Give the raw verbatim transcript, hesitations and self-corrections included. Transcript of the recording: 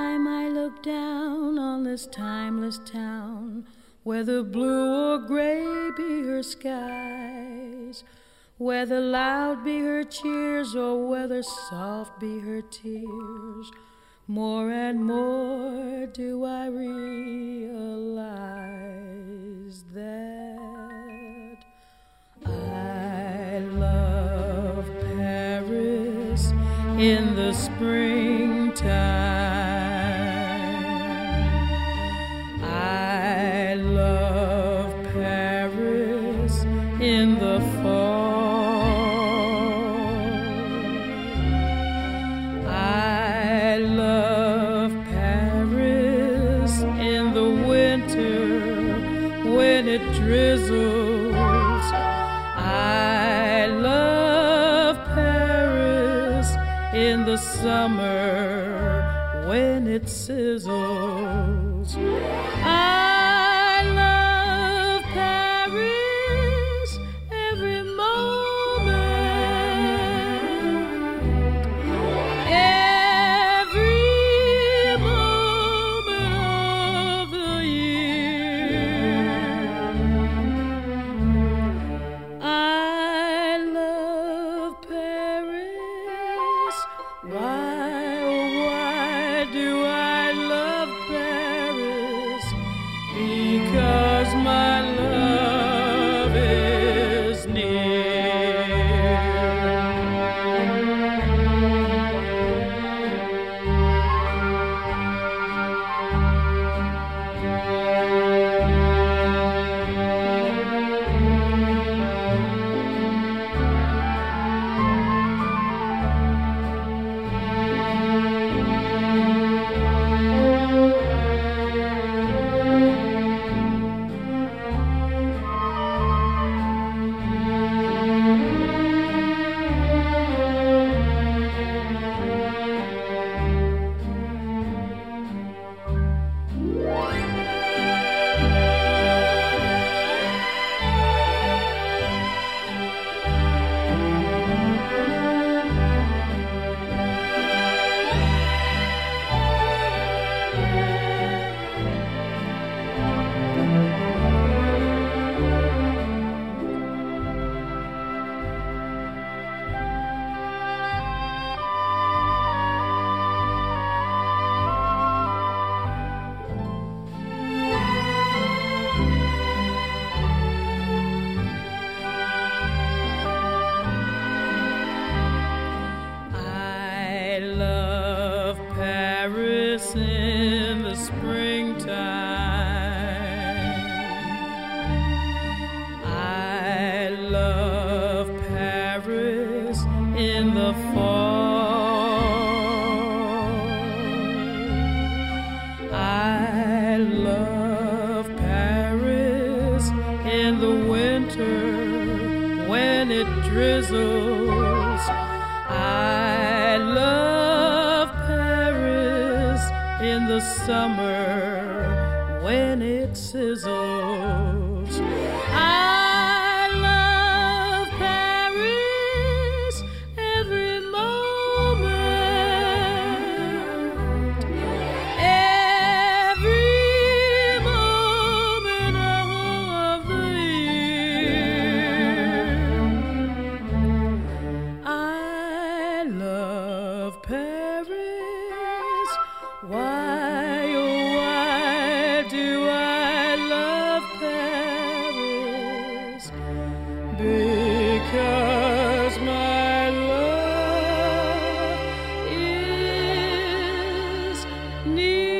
time I look down on this timeless town, whether blue or gray be her skies, whether loud be her cheers or whether soft be her tears, more and more do I realize that I love Paris in the springtime. I love Paris in the fall. I love Paris in the winter when it drizzles. I love Paris in the summer when it sizzles. I love Paris every moment, every moment of the year. I love Paris. Why, oh why do I love Paris? Because my love is near. I love Paris in the springtime. I love Paris in the fall. I love Paris in the winter when it drizzles. I love Paris in the summer when it sizzles. I love Paris every moment, every moment of the year. I love Paris. Why, oh why do I love Paris? Because my love is near.